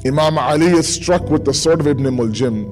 Imam Ali is struck with the sword of Ibn Muljim.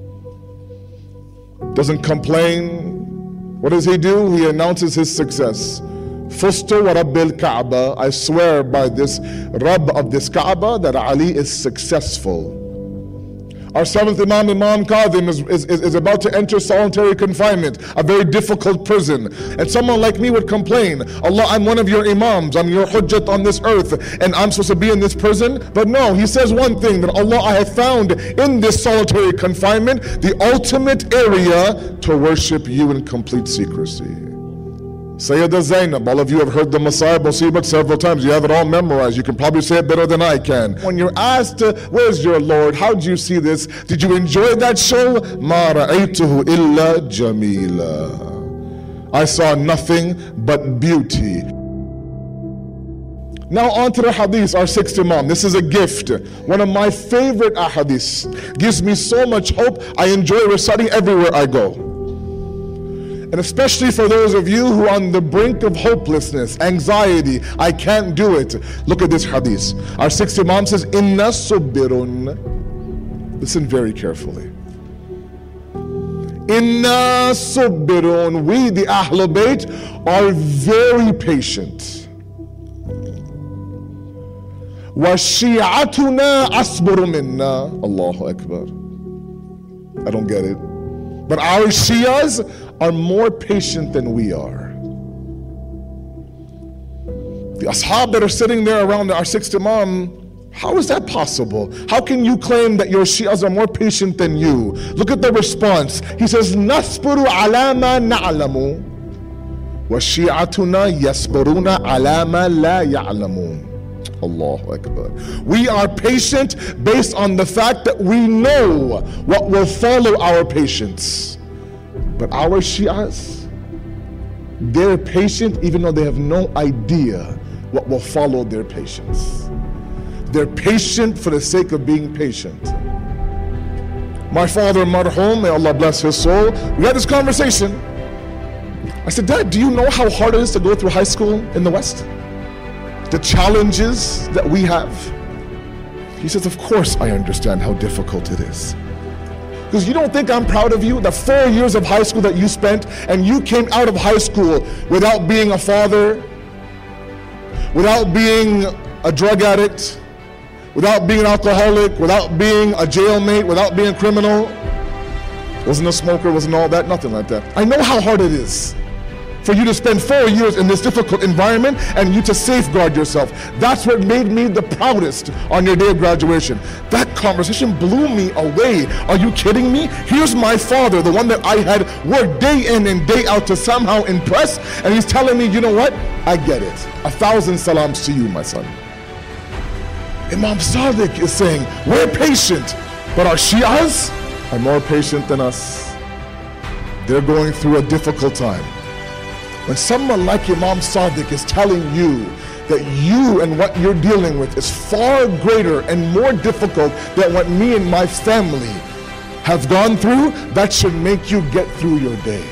Doesn't complain. What does he do? He announces his success. Fustu wa Rabbil Kaaba. I swear by this Rabb of this Kaaba that Ali is successful. Our seventh Imam, Imam Kadhim, is about to enter solitary confinement, a very difficult prison. And someone like me would complain, Allah, I'm one of your Imams, I'm your Hujjat on this earth, and I'm supposed to be in this prison? But no, he says one thing, that Allah, I have found in this solitary confinement the ultimate area to worship you in complete secrecy. Sayyidah Zainab, all of you have heard the Messiah Musibat several times. You have it all memorized. You can probably say it better than I can. When you're asked, where's your Lord? How did you see this? Did you enjoy that show? Ma ra'aytuhu illa jamila. I saw nothing but beauty. Now on to the hadith, our sixth Imam. This is a gift. One of my favorite ahadith. Gives me so much hope. I enjoy reciting everywhere I go. And especially for those of you who are on the brink of hopelessness, anxiety, I can't do it. Look at this hadith. Our sixth Imam says, Inna subbirun. Listen very carefully. Inna subbirun. We, the Ahlul Bayt, are very patient. Wa shi'atuna asbaru minna. Allahu Akbar. I don't get it. But our Shias are more patient than we are. The ashab that are sitting there around our sixth Imam, how is that possible? How can you claim that your Shias are more patient than you? Look at the response. He says, Nasburu ala ma na'lamu wa shi'atuna yasburuna ala ma la ya'lamun. Allahu Akbar. We are patient based on the fact that we know what will follow our patience. But our Shias, they're patient even though they have no idea what will follow their patience. They're patient for the sake of being patient. My father, marhum, may Allah bless his soul, we had this conversation. I said, Dad, do you know how hard it is to go through high school in the West? The challenges that we have? He says, of course I understand how difficult it is. Because you don't think I'm proud of you? The 4 years of high school that you spent, and you came out of high school without being a father, without being a drug addict, without being an alcoholic, without being a jailmate, without being a criminal. Wasn't a smoker, wasn't all that, nothing like that. I know how hard it is for you to spend 4 years in this difficult environment and you to safeguard yourself. That's what made me the proudest on your day of graduation. That conversation blew me away. Are you kidding me? Here's my father, the one that I had worked day in and day out to somehow impress, and he's telling me, you know what? I get it. 1,000 salams to you, my son. Imam Sadiq is saying, we're patient, but our Shias are more patient than us. They're going through a difficult time. When someone like Imam Sadiq is telling you that you and what you're dealing with is far greater and more difficult than what me and my family have gone through, that should make you get through your day.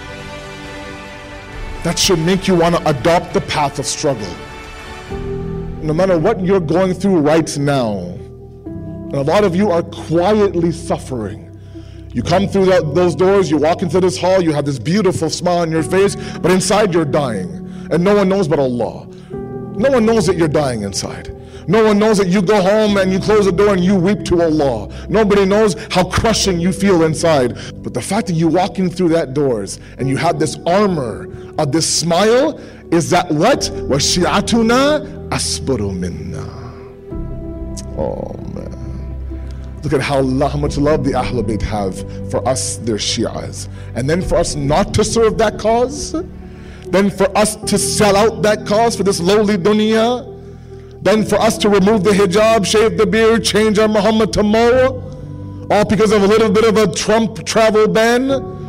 That should make you want to adopt the path of struggle. No matter what you're going through right now, and a lot of you are quietly suffering. You come through those doors, you walk into this hall, you have this beautiful smile on your face, but inside you're dying. And no one knows but Allah. No one knows that you're dying inside. No one knows that you go home and you close the door and you weep to Allah. Nobody knows how crushing you feel inside. But the fact that you're walking through that doors and you have this armor of this smile, is that what? وَشِعَتُنَا أَصْبَرُ مِنَّا. Oh man. Look at how much love the Ahlul Bayt have for us, their Shi'as. And then for us not to serve that cause, then for us to sell out that cause for this lowly dunya, then for us to remove the hijab, shave the beard, change our Muhammad tomorrow, all because of a little bit of a Trump travel ban.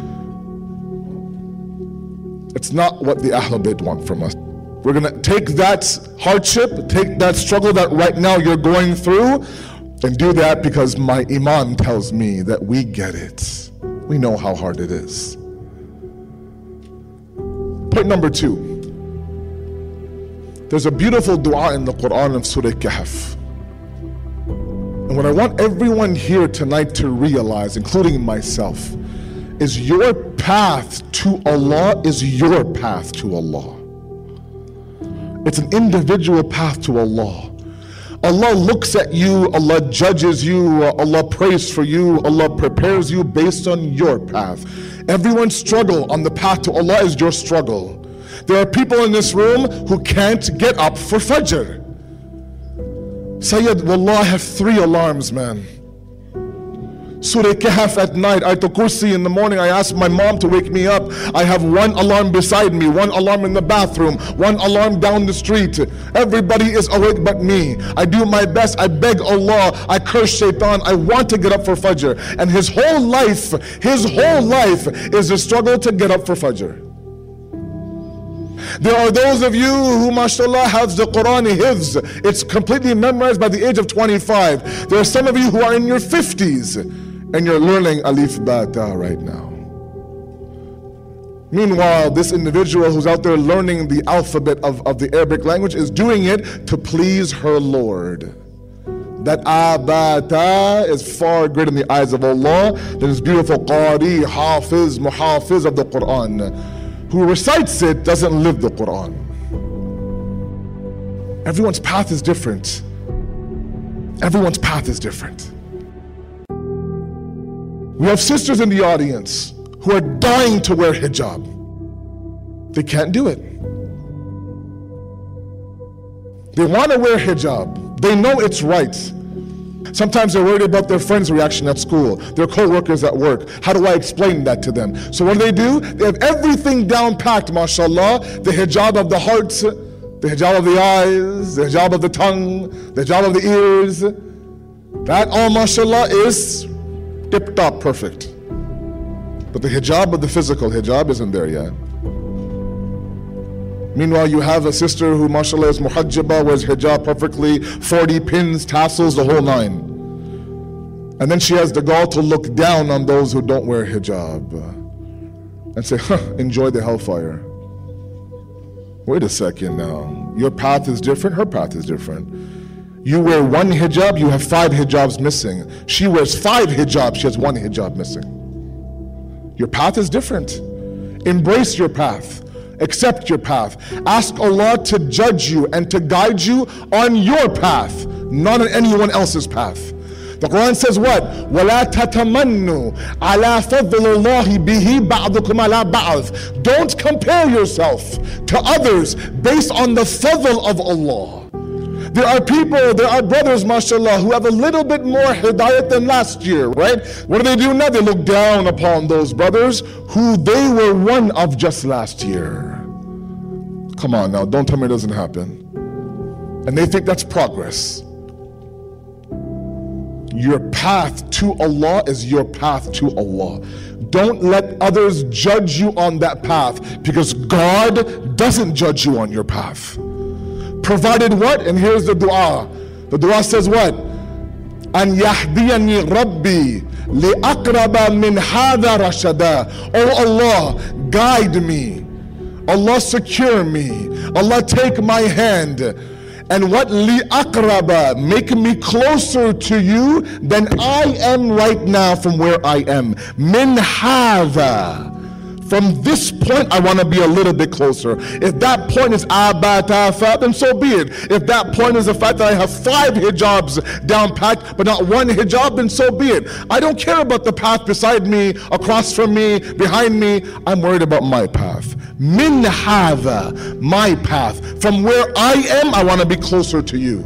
It's not what the Ahlul Bayt want from us. We're gonna take that hardship, take that struggle that right now you're going through, and do that because my Imam tells me that we get it. We know how hard it is. Point number 2. There's a beautiful dua in the Quran of Surah Kahf. And And what I want everyone here tonight to realize, including myself, is your path to Allah is your path to Allah. It's an individual path to Allah. Allah looks at you, Allah judges you, Allah prays for you, Allah prepares you based on your path. Everyone's struggle on the path to Allah is your struggle. There are people in this room who can't get up for Fajr. Sayyid, wallah, I have 3 alarms, man. Surah Kahf at night, Ayatul Kursi in the morning. I ask my mom to wake me up. I have 1 alarm beside me, 1 alarm in the bathroom, 1 alarm down the street. Everybody is awake but me. I do my best. I beg Allah. I curse Shaitan. I want to get up for Fajr. And his whole life is a struggle to get up for Fajr. There are those of you who, mashallah, have the Quran hifz. It's completely memorized by the age of 25. There are some of you who are in your 50s and you're learning Alif Ba Ta right now. Meanwhile, this individual who's out there learning the alphabet of the Arabic language is doing it to please her Lord. That Abata is far greater in the eyes of Allah than this beautiful Qari, Hafiz, Muhafiz of the Quran. Who recites it doesn't live the Quran. Everyone's path is different. Everyone's path is different. We have sisters in the audience who are dying to wear hijab. They can't do it. They want to wear hijab. They know it's right. Sometimes they're worried about their friends' reaction at school, their co-workers at work. How do I explain that to them? So what do? They have everything down packed, mashallah. The hijab of the heart, the hijab of the eyes, the hijab of the tongue, the hijab of the ears. That all, mashallah, is tip-top perfect. But the hijab of the physical hijab isn't there yet. Meanwhile, you have a sister who, mashallah, is muhajjaba, wears hijab perfectly, 40 pins, tassels, the whole 9. And then she has the gall to look down on those who don't wear hijab and say, enjoy the hellfire. Wait a second now. Your path is different, her path is different. You wear 1 hijab, you have 5 hijabs missing. She wears 5 hijabs, she has 1 hijab missing. Your path is different. Embrace your path. Accept your path. Ask Allah to judge you and to guide you on your path, not on anyone else's path. The Quran says what? وَلَا تَتَمَنُّوا عَلَى فَضْلِ اللَّهِ بِهِ بَعْضُكُمْ عَلَى بَعْضٍ. Don't compare yourself to others based on the fadl of Allah. There are people, there are brothers, mashallah, who have a little bit more hidayat than last year, right? What do now? They look down upon those brothers who they were one of just last year. Come on now, don't tell me it doesn't happen. And they think that's progress. Your path to Allah is your path to Allah. Don't let others judge you on that path, because God doesn't judge you on your path. Provided what? And here's the dua. The dua says what? An yahdiyani rabbi li'aqraba min hadha rashada. Oh Allah, guide me. Allah, secure me. Allah, take my hand. And what? Li'aqraba, make me closer to you than I am right now from where I am. Min hadha. From this point, I want to be a little bit closer. If that point is abatafa, then so be it. If that point is the fact that I have 5 hijabs down packed, but not 1 hijab, then so be it. I don't care about the path beside me, across from me, behind me. I'm worried about my path. Min hadha, my path. From where I am, I want to be closer to you.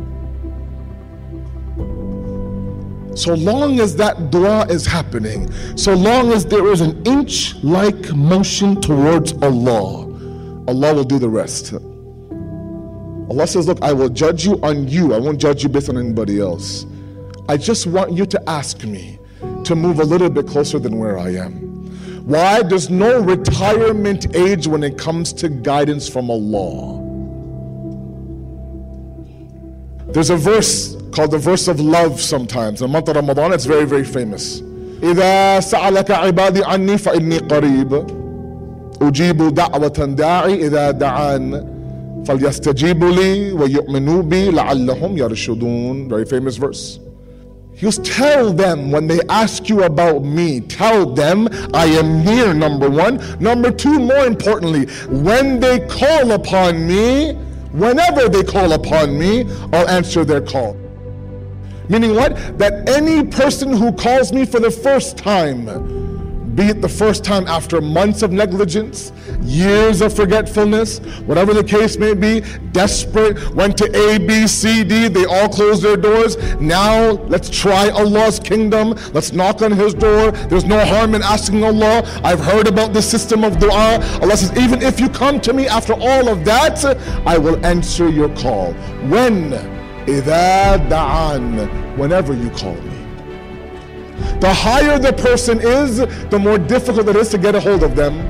So long as that dua is happening, so long as there is an inch-like motion towards Allah, Allah will do the rest. Allah says, look, I will judge you on you. I won't judge you based on anybody else. I just want you to ask me to move a little bit closer than where I am. Why? There's no retirement age when it comes to guidance from Allah. There's a verse called the verse of love sometimes. In the month of Ramadan, it's very, very famous. إِذَا سَأَلَكَ عِبَادِي عَنِّي فَإِنِّي قَرِيبٌ أُجِيبُ دَعْوَةَ دَاعِي إِذَا دَعَانِ فَلْيَسْتَجِيبُوا لِي وَيُؤْمِنُوا بِي لَعَلَّهُمْ يَرْشُدُونَ. Very famous verse. He goes, tell them when they ask you about me, tell them I am near, number one. Number two, more importantly, when they call upon me, whenever they call upon me, I'll answer their call. Meaning what? That any person who calls me for the first time, be it the first time after months of negligence, years of forgetfulness, whatever the case may be, desperate, went to A, B, C, D, they all closed their doors. Now let's try Allah's kingdom. Let's knock on His door. There's no harm in asking Allah. I've heard about the system of dua. Allah says, even if you come to me after all of that, I will answer your call. When? إِذَا دَعَانِ, whenever you call me. The higher the person is, the more difficult it is to get a hold of them.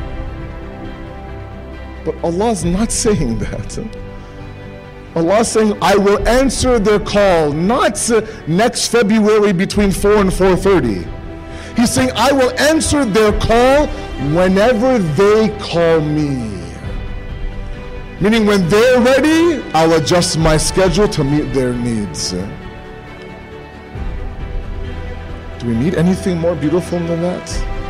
But Allah's not saying that. Allah's saying, I will answer their call, not next February between 4 and 4:30. He's saying, I will answer their call whenever they call me. Meaning when they're ready, I'll adjust my schedule to meet their needs. Do we need anything more beautiful than that?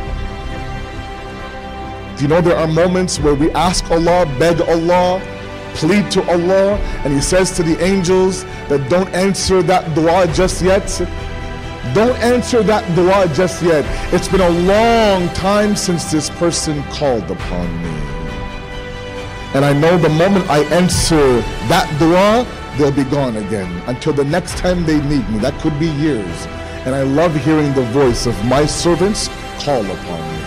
Do you know there are moments where we ask Allah, beg Allah, plead to Allah, and He says to the angels that don't answer that dua just yet. Don't answer that dua just yet. It's been a long time since this person called upon me. And I know the moment I answer that dua, they'll be gone again until the next time they need me. That could be years. And I love hearing the voice of my servants call upon me.